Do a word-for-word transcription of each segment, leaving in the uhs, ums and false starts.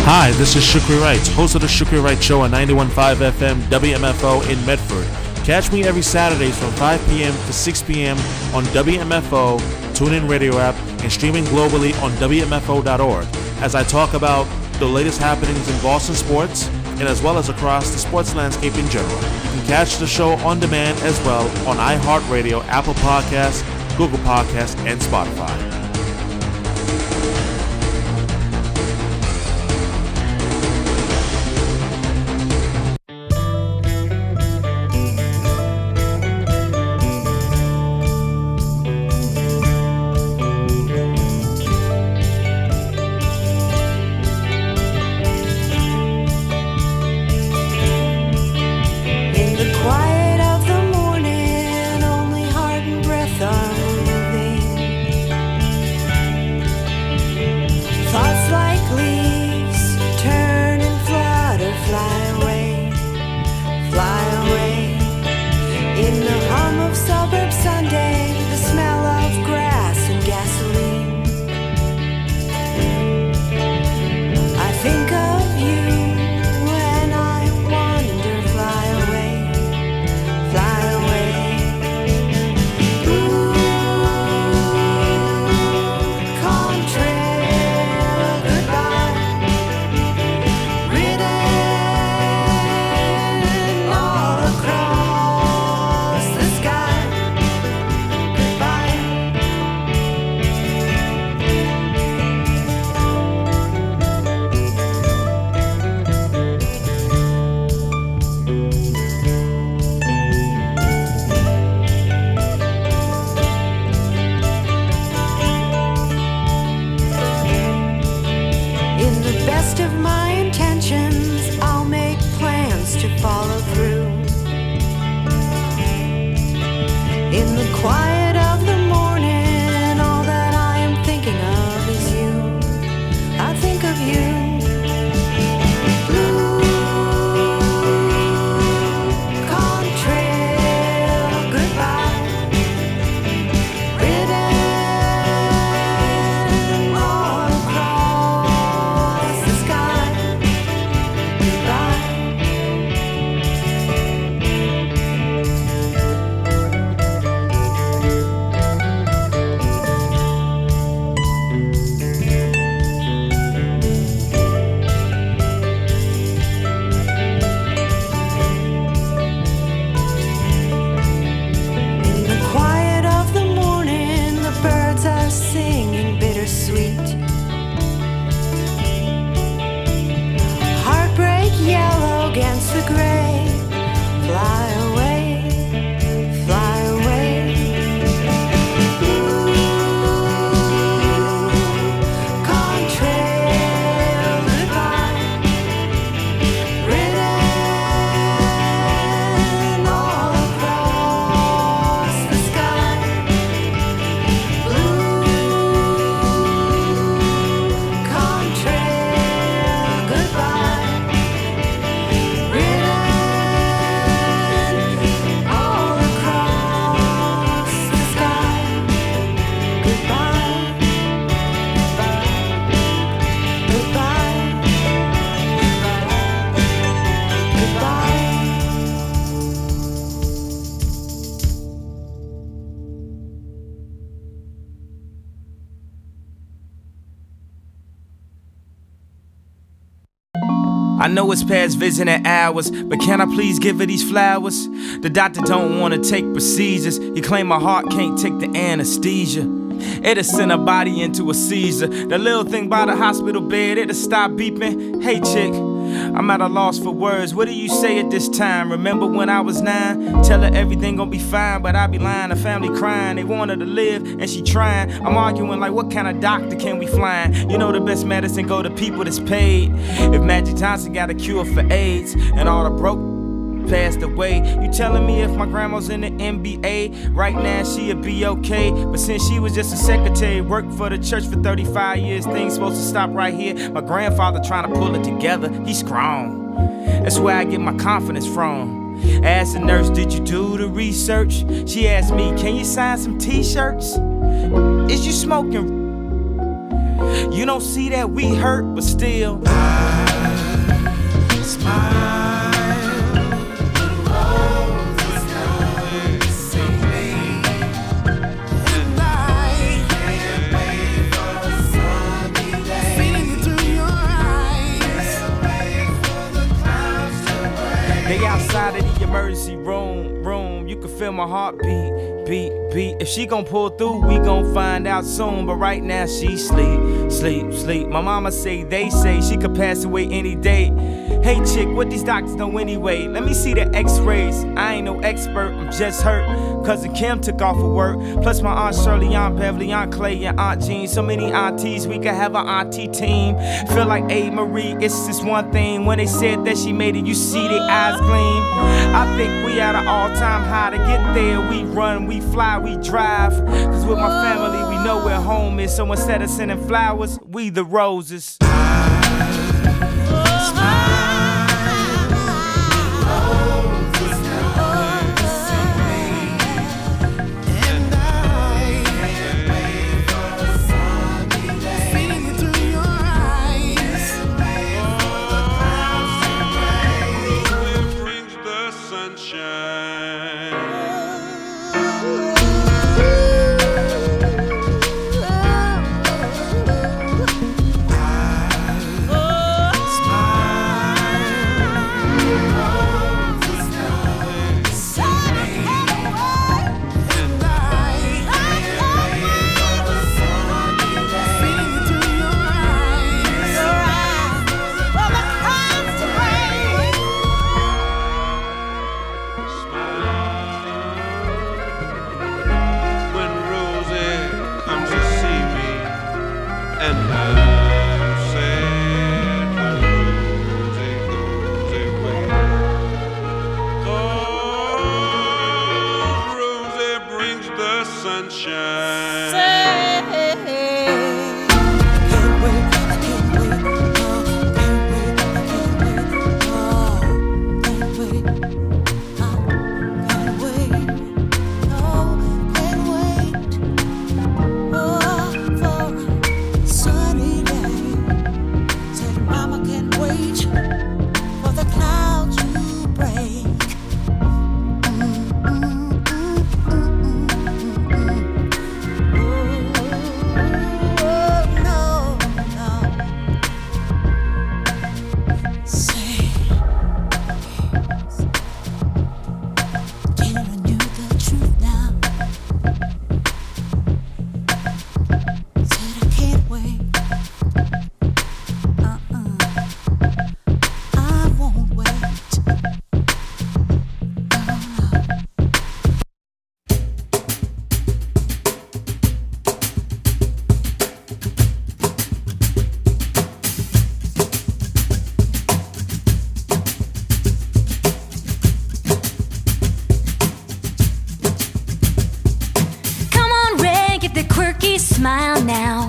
Hi, this is Shukri Wright, host of the Shukri Wright Show on ninety-one point five F M W M F O in Medford. Catch me every Saturdays from five p.m. to six p.m. on W M F O, TuneIn Radio app, and streaming globally on W M F O dot org as I talk about the latest happenings in Boston sports and as well as across the sports landscape in general. You can catch the show on demand as well on iHeartRadio, Apple Podcasts, Google Podcasts, and Spotify. I know it's past visiting hours, but can I please give her these flowers? The doctor don't wanna take procedures. He claim my heart can't take the anesthesia. It'll send her body into a seizure. The little thing by the hospital bed, it'll stop beeping. Hey chick, I'm at a loss for words. What do you say at this time? Remember when I was nine? Tell her everything gon' be fine, but I be lying. The family crying, they want her to live, and she trying. I'm arguing like, what kind of doctor can we find? You know the best medicine go to people that's paid. If Magic Johnson got a cure for AIDS, and all the broke passed away, you telling me if my grandma's in the N B A right now she'd be okay? But since she was just a secretary, worked for the church for thirty-five years, things supposed to stop right here. My grandfather trying to pull it together, he's strong. That's where I get my confidence from. Asked the nurse, did you do the research? She asked me, can you sign some t-shirts? Is you smoking? You don't see that we hurt, but still I smile. They outside of the emergency room, room. You can feel my heartbeat, beat, beat. If she gon' pull through, we gon' find out soon. But right now she sleep, sleep, sleep. My mama say, they say she could pass away any day. Hey chick, what these doctors know anyway? Let me see the x-rays. I ain't no expert, I'm just hurt. Cousin Kim took off of work. Plus my Aunt Shirley, Aunt Beverly, Aunt Clay, and Aunt Jean. So many aunties, we could have an auntie team. Feel like A. Marie, it's just one thing. When they said that she made it, you see their eyes gleam. I think we at an all-time high. To get there, we run, we fly, we drive. Cause with my family, we know where home is. So instead of sending flowers, we the roses. Smile now.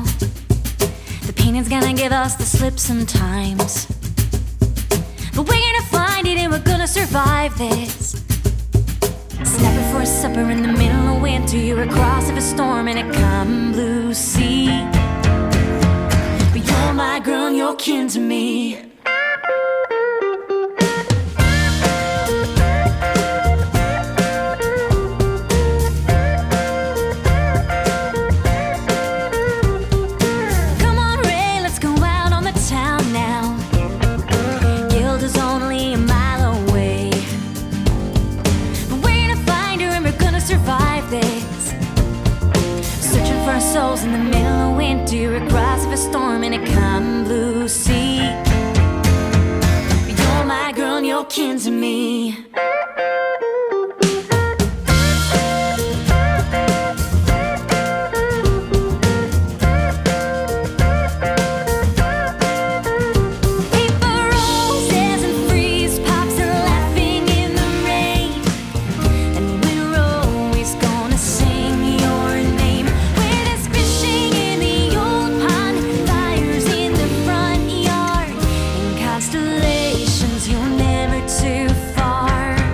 The painting's gonna give us the slip sometimes, but we're gonna find it and we're gonna survive this. Snapping for a supper in the middle of winter, you're across of a storm in a calm blue sea. But you're my girl and you're kin to me. Souls in the middle of winter, across of a storm in a calm blue sea. You're my girl and you're kin to me. Constellations, you're never too far.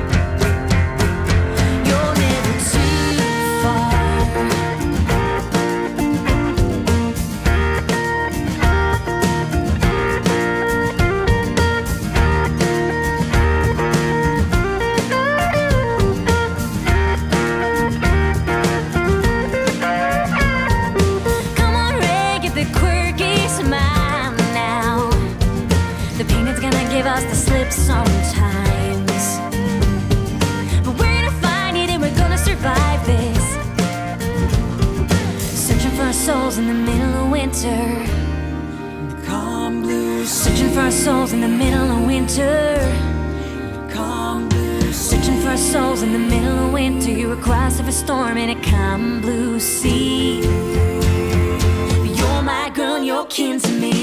give us the slip sometimes. But we're gonna find it and we're gonna survive this. Searching for our souls in the middle of winter. Calm blue sea. Searching for our souls in the middle of winter. Calm blue sea. Searching for our souls in the middle of winter. You're across of a storm in a calm blue sea. You're my girl and you're kin to me.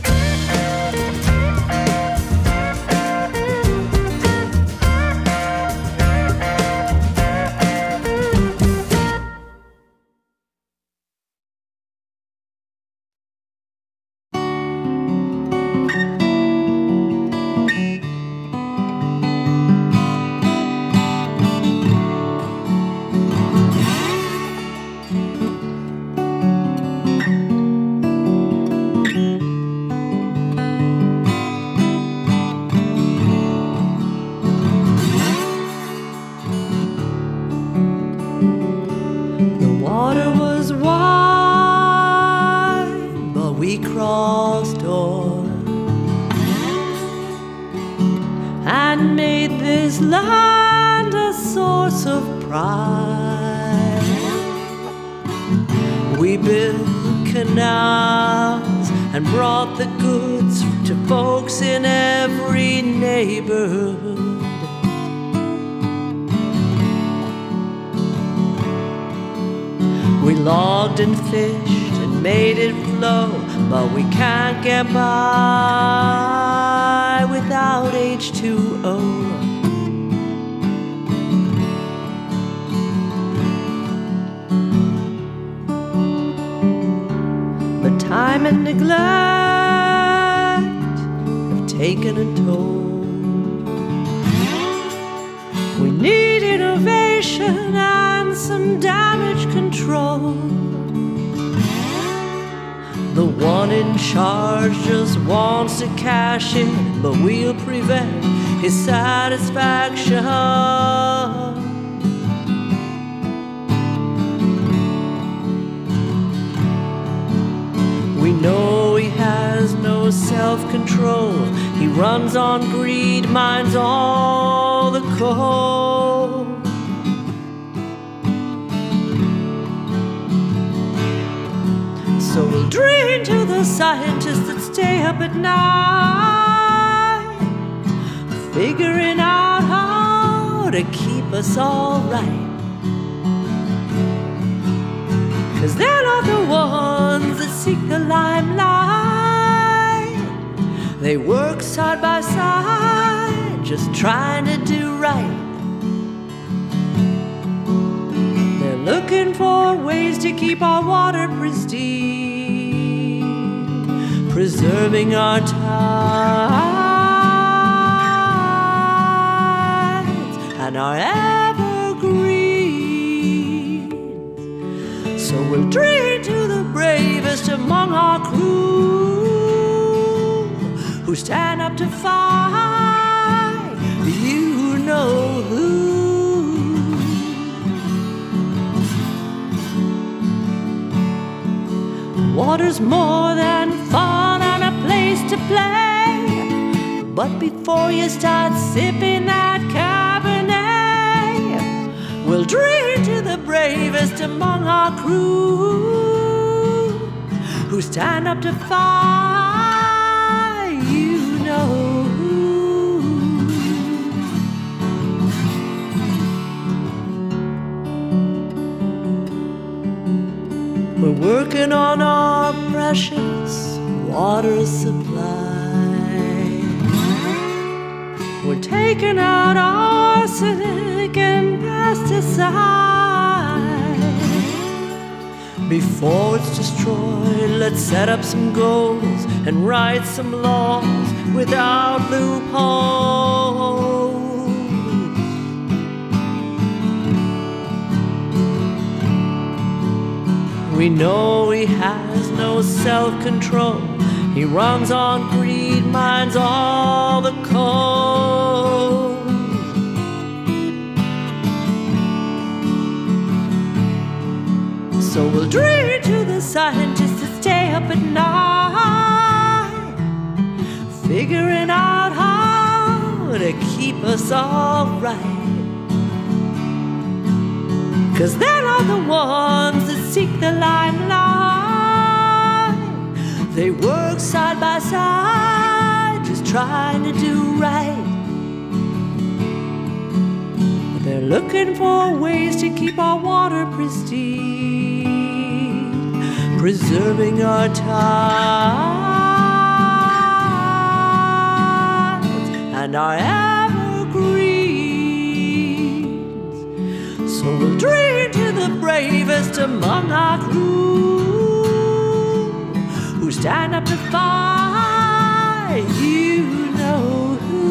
And fished and made it flow, but we can't get by without H two O. But time and neglect have taken a toll. We need innovation and some damage control. The one in charge just wants to cash in, but we'll prevent his satisfaction. We know he has no self-control. He runs on greed, mines all the coal. So we'll drain to the scientists that stay up at night, figuring out how to keep us all right. 'Cause they're not the ones that seek the limelight. They work side by side, just trying to do right. They're looking for ways to keep our water pristine, preserving our tides and our evergreens. So we'll drain to the bravest among our crew, who stand up to fight, you know who. Water's more than fun and a place to play, but before you start sipping that Cabernet, we'll drink to the bravest among our crew, who stand up to fight, you know who. We're working on our precious water supply. We're taking out arsenic and pesticides. Before it's destroyed, let's set up some goals and write some laws without loopholes. We know he has no self-control. He runs on greed, mines all the coal. So we'll dream to the scientists that stay up at night, figuring out how to keep us all right. 'Cause they're not the ones that seek the limelight. They work side by side, just trying to do right. But they're looking for ways to keep our water pristine, preserving our tides and our evergreens. So we'll drink to the bravest among our crew, who stand up to fight, you know who.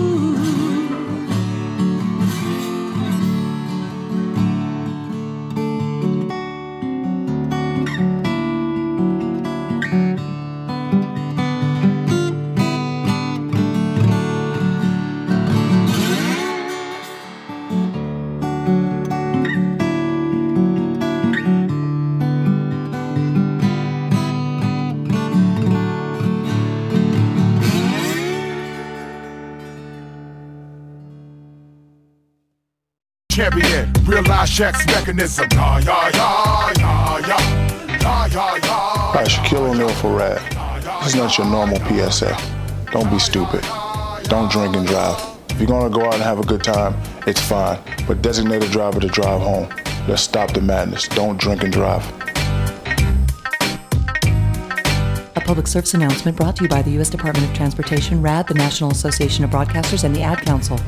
Champion, realize Shaq's mechanism. Yeah, yeah, yeah, yeah, yeah, yeah, yeah, yeah. Hi, Shaquille O'Neal for Rad. This is not your normal P S A. Don't be stupid. Don't drink and drive. If you're gonna go out and have a good time, it's fine, but designate a driver to drive home. Let's stop the madness. Don't drink and drive. A public service announcement brought to you by the U S Department of Transportation, RAD, the National Association of Broadcasters, and the Ad Council.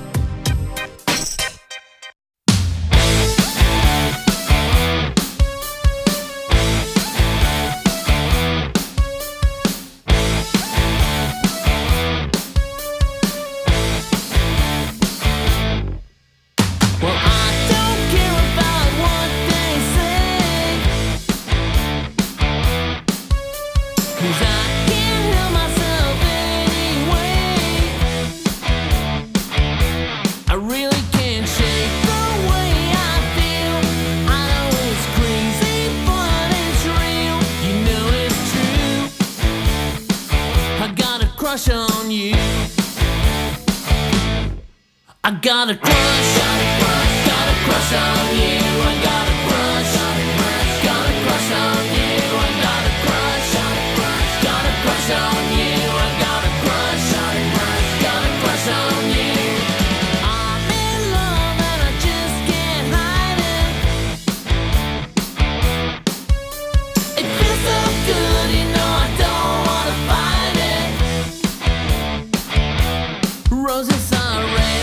I got a crush, got a crush, got a crush on you. I got a crush, got a crush on you. I got a crush, got a crush on you. I got a crush, got a crush on you. I'm in love and I just can't hide it. It feels so good, you know I don't wanna fight it. Roses are red.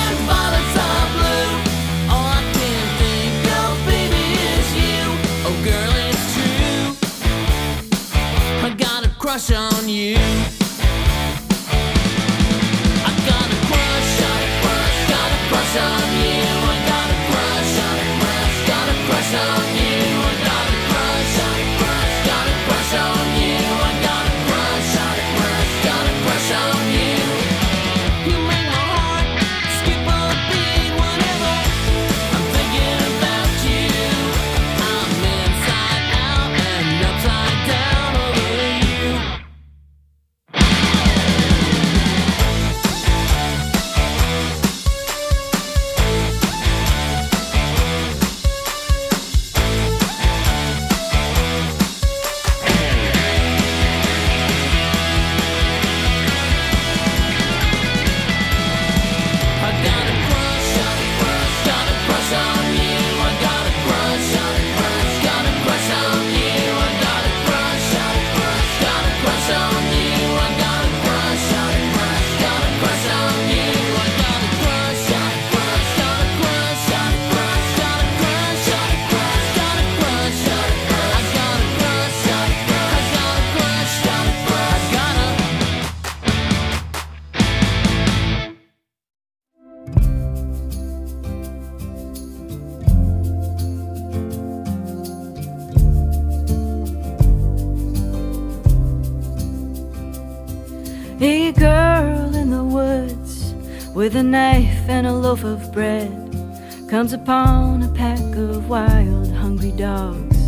Crush on you. I got a crush, got a crush, got a crush on you. I got a crush, got a crush, got a crush on you. I got a crush, got a crush, got a crush on you. I got a crush, got a crush, got a crush on you. You make my heart skip a beat whenever I'm thinking about you. I'm inside out and upside down over you. A girl in the woods with a knife and a loaf of bread comes upon a pack of wild, hungry dogs.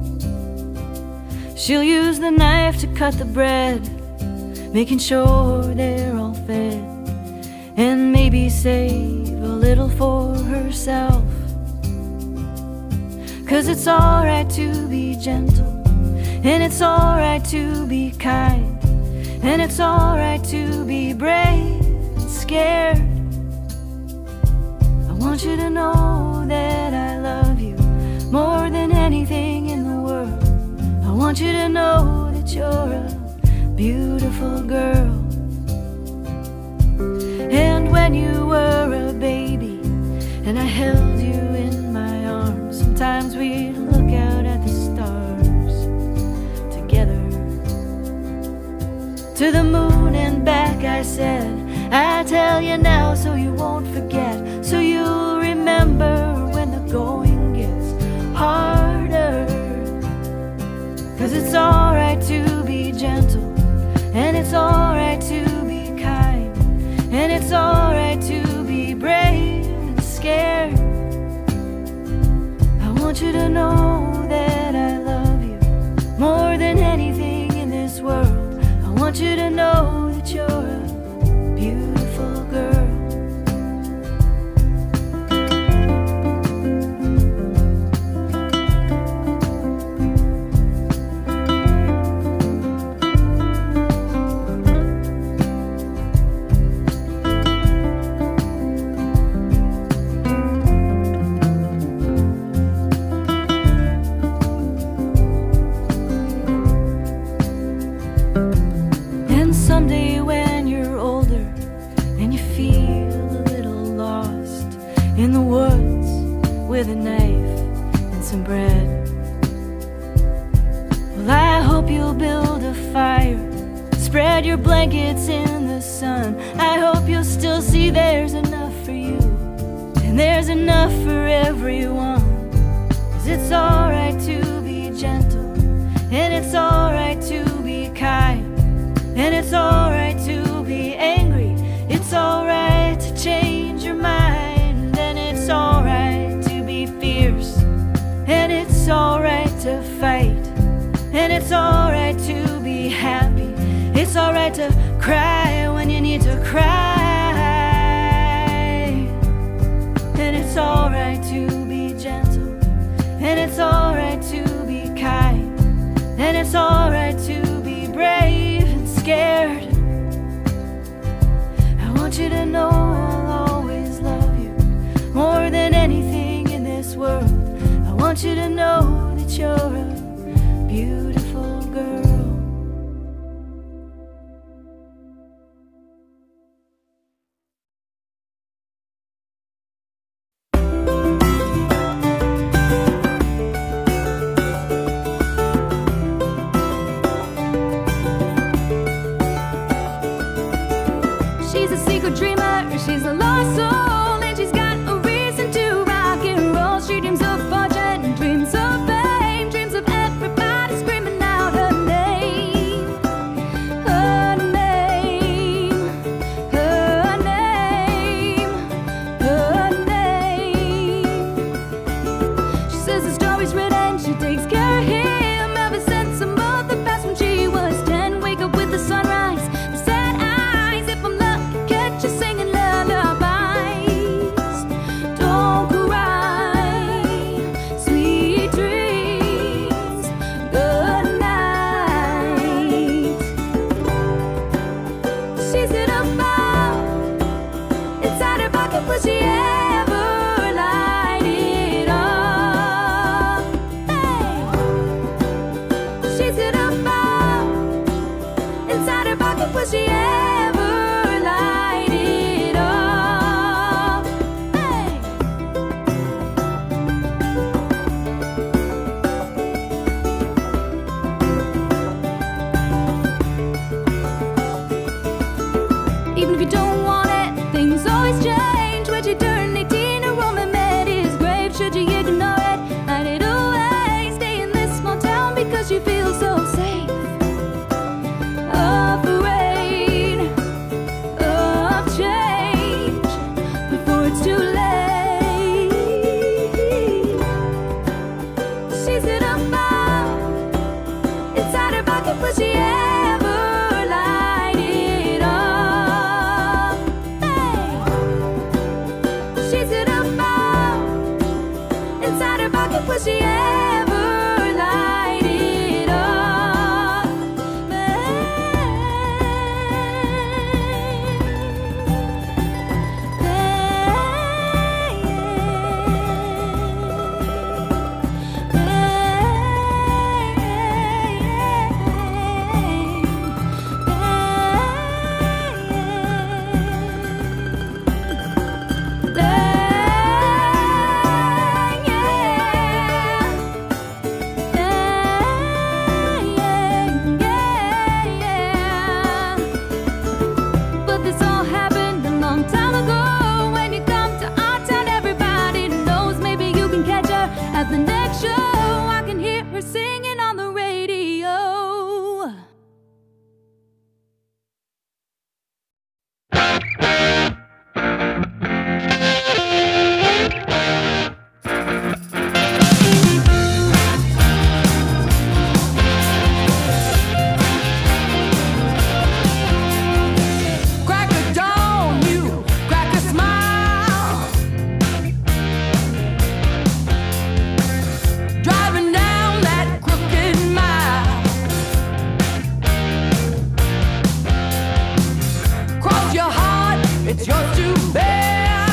She'll use the knife to cut the bread, making sure they're all fed. and maybe save a little for herself. 'Cause it's alright to be gentle, and it's alright to be kind, and it's alright to be brave and scared. I want you to know that I love you more than anything in the world. I want you to know that you're a beautiful girl. And when you were a baby and I held you in my arms, sometimes we'd look out at the stars together. To the moon and back I said, I tell you now so you won't forget, so you'll remember when the going gets harder. 'Cause it's alright to be gentle, and it's alright to be kind, and it's alright to be brave and scared. I want you to know that I love you more than anything in this world. I want you to know that you're a beautiful girl. Someday when you're older and you feel a little lost in the woods with a knife and some bread, well, I hope you'll build a fire, spread your blankets in the sun. I hope you'll still see there's enough for you and there's enough for everyone. 'Cause it's alright to be gentle, and it's alright to be kind, and it's alright to be angry. It's alright to change your mind, and it's alright to be fierce, and it's alright to fight, and it's alright to be happy. It's alright to cry when you need to cry, and it's alright to be gentle, and it's alright to be kind, and it's alright to be brave and scared. I want you to know I'll always love you more than anything in this world. I want you to know that you're a beautiful girl. She's a secret dreamer, she's a lost soul, and she's got a reason to rock and roll. She dreams of fortune, dreams of fame, dreams of everybody screaming out her name. Her name, her name, her name. She says the story's written, she takes care of him ever since some other past when she was ten. Wake up with the sunrise, the sad eyes, if I'm lucky, catch you singing lullabies. Don't cry, sweet dreams, good night. She's in a bowl inside her pocket, will she ever light it up? Hey. She's in a bowl inside her pocket, will she ever light it up? Hey. Even if you don't want it, things always change. When you turn eighteen, a Roman met his grave. Should you ignore it, hide it away, stay in this small town because you feel so safe. Afraid of change before it's too late. She's in a bowl inside her pocket, will she ever light it up? it's yours to bear.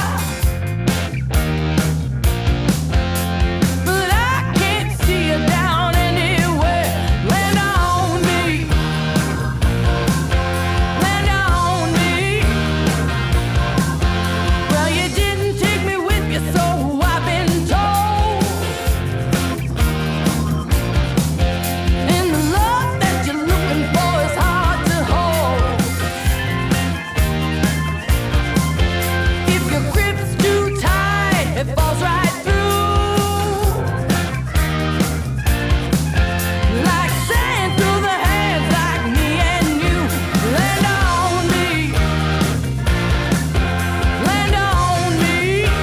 But I can't see you down anywhere. Land on me, land on me. Well, you didn't take me with you, so I've been told. And the love that you're looking for is hard to hold. If your grip's too tight, it falls right through. Like sand through the hands, like me and you. Land on me, land on me.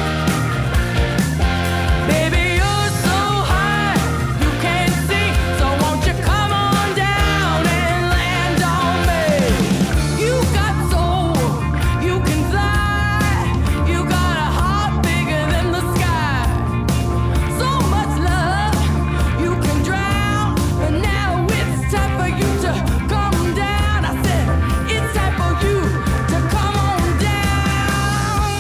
Baby, you're so high, you can't see. So won't you come on down and land on me? You got soul, you can fly. You got a heart bigger than the sky. So much love, you can drown. But now it's time for you to come down. I said, it's time for you to come on down.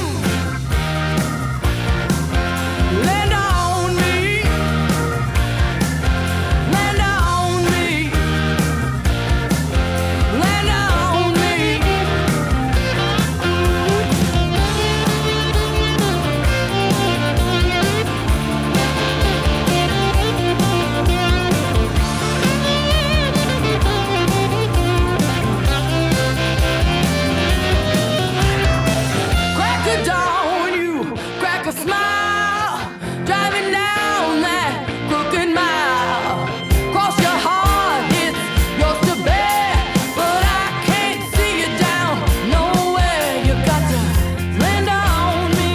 Land on me, land on me, land on me. Crack a dawn, you crack a smile, driving down that crooked mile. Cross your heart, it's yours to bear, but I can't see you down nowhere. You got to land on me,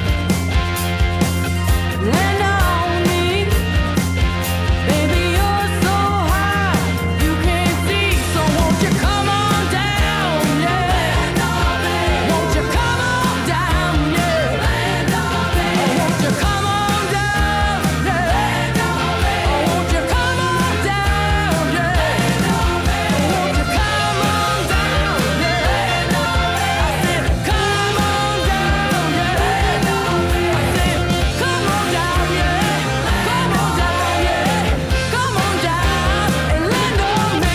land on me. Baby, you're so high, you can't see, so won't you come on down, yeah. Won't you come on down, yeah. Won't you come on down, yeah. Won't you come on down, yeah. Won't you come on down, yeah. I said, come on down, yeah. I said, come on down, yeah. Come on down, yeah. Come on down and land on me.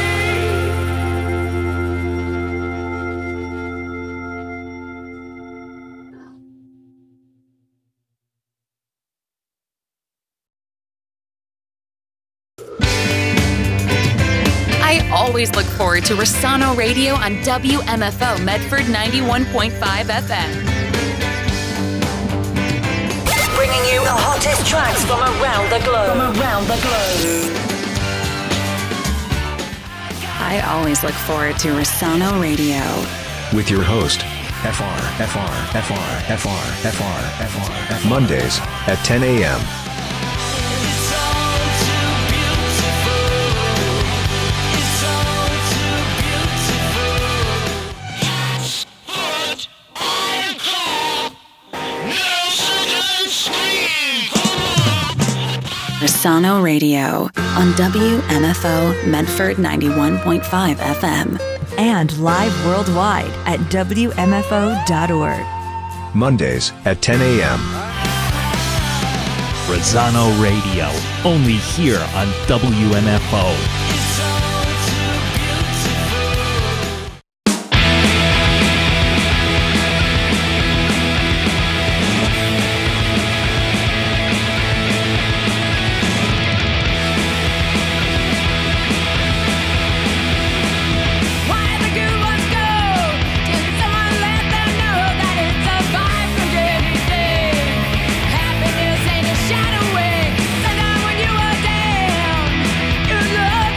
I always look forward to Rossano Radio on W M F O Medford ninety-one point five F M. Bringing you the hottest tracks from around the globe. From around the globe. I always look forward to Rossano Radio. With your host, F R, F R, F R, F R, F R, F R, F R. Mondays at ten a.m. Rossano Radio on W M F O Medford ninety-one point five F M. And live worldwide at W M F O dot org. Mondays at ten a.m. Rossano Radio, only here on W M F O. Happiness ain't a shadow away. So now when you are down, you look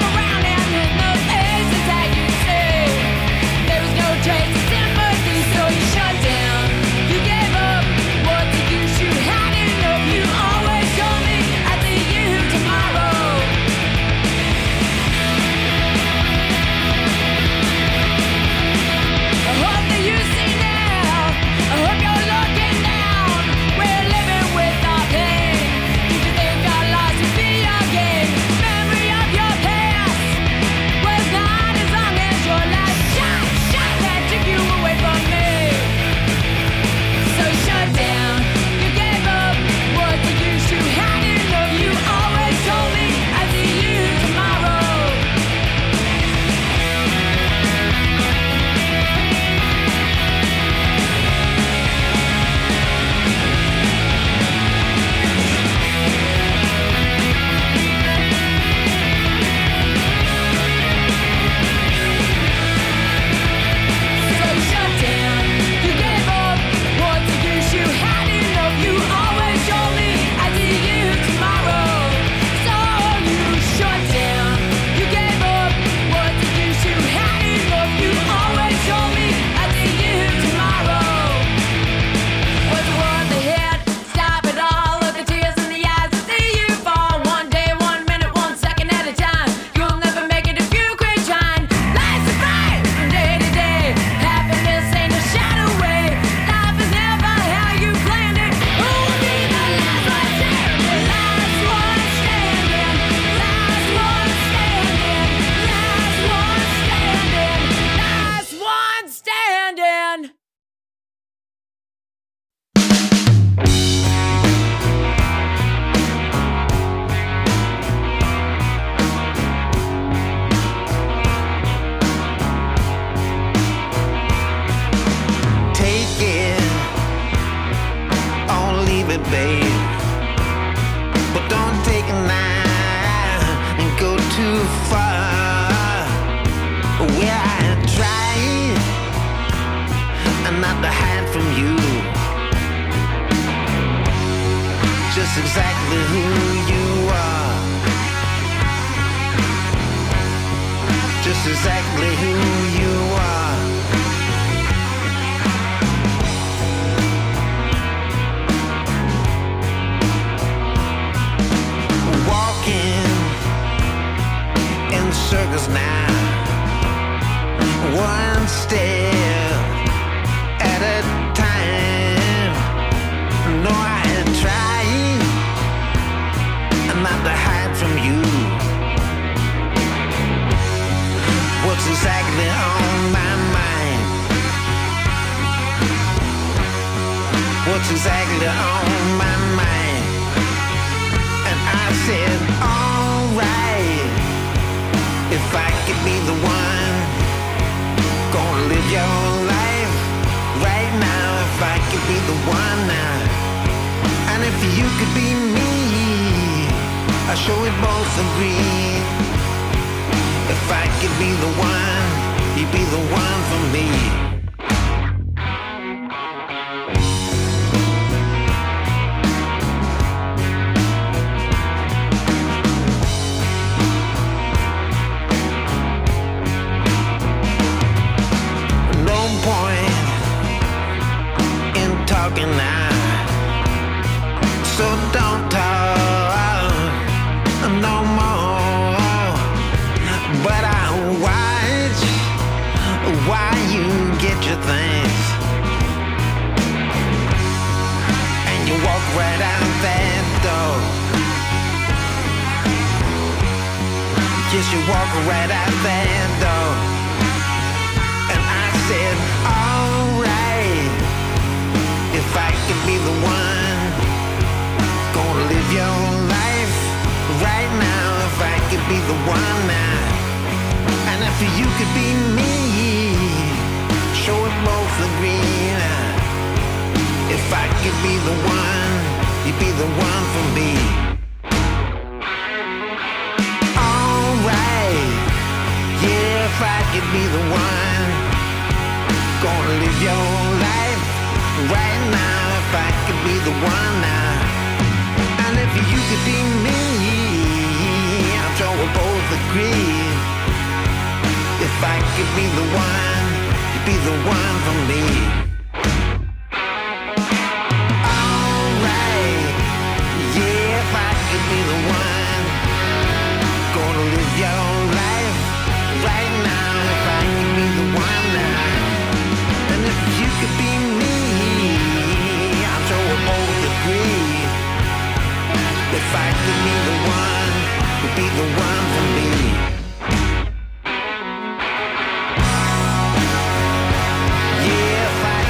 just exactly who you are. Just exactly who you are. Walking in circles now, one step at a time. No, I am trying not to hide from you. What's exactly on my mind? What's exactly on my mind? And I said, alright, if I could be the one, gonna live your life right now. If I could be the one now, and if you could be me, I'm sure we both agree. If I could be the one, you'd be the one for me. No point in talking now, so don't talk no more. But I'll watch while you get your things, and you walk right out that door. Yes, you walk right out that door. And I said, alright, if I could be the one, gonna live your life right now. If I could be the one now, and if you could be me, sure we both agree now. If I could be the one, you'd be the one for me. Alright, yeah, if I could be the one, gonna live your life right now. If I could be the one now, and if you could be me, I'm sure we both agree. If I could be the one, you'd be the one for me. Alright, yeah, if I could be the one, gonna live your life right now. If I could be the one now, and if you could be me, I'm sure we both agree. If I could be the one, you'd be the one for me. Yeah, if I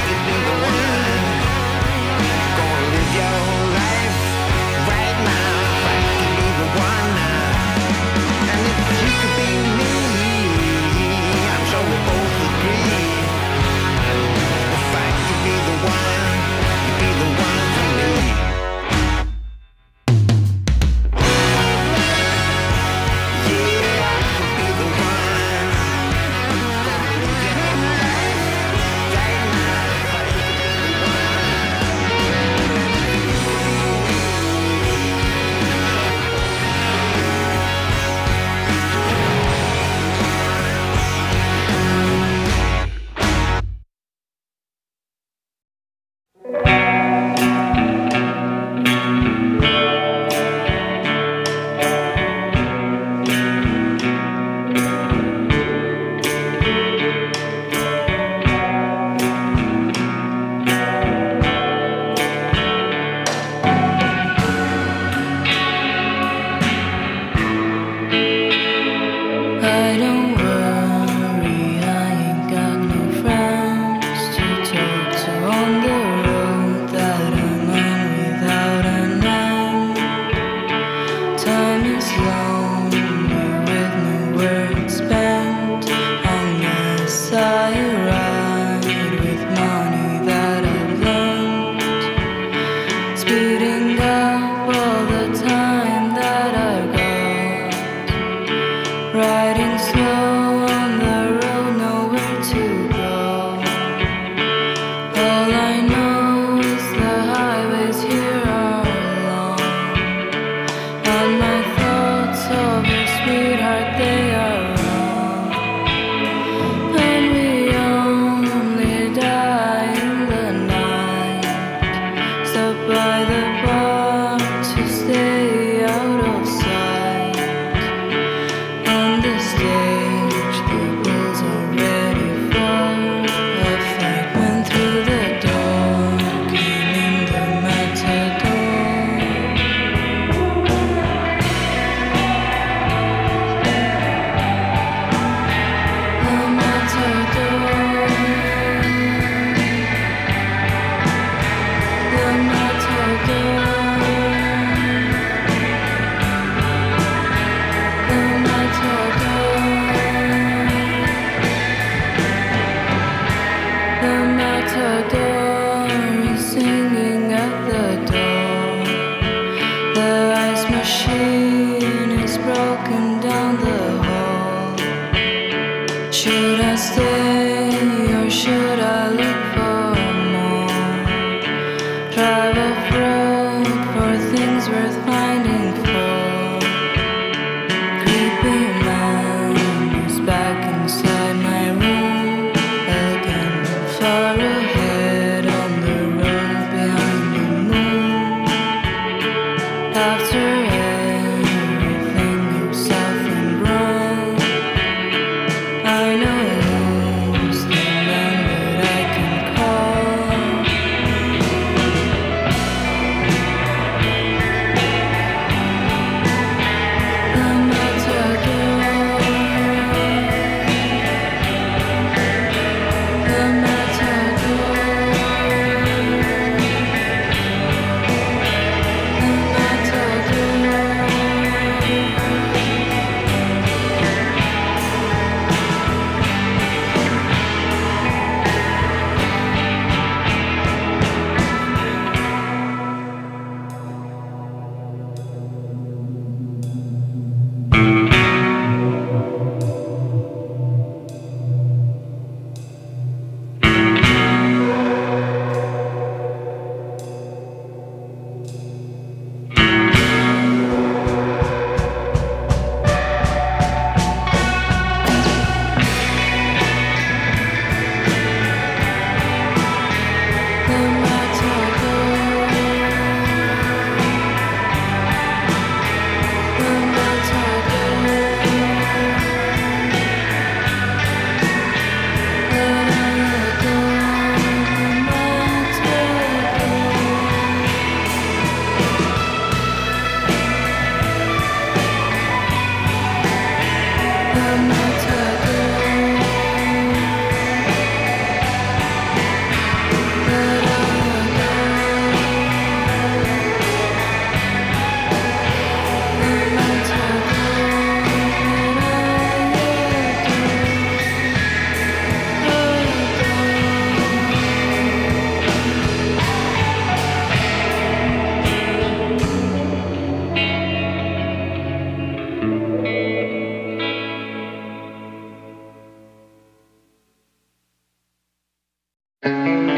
Thank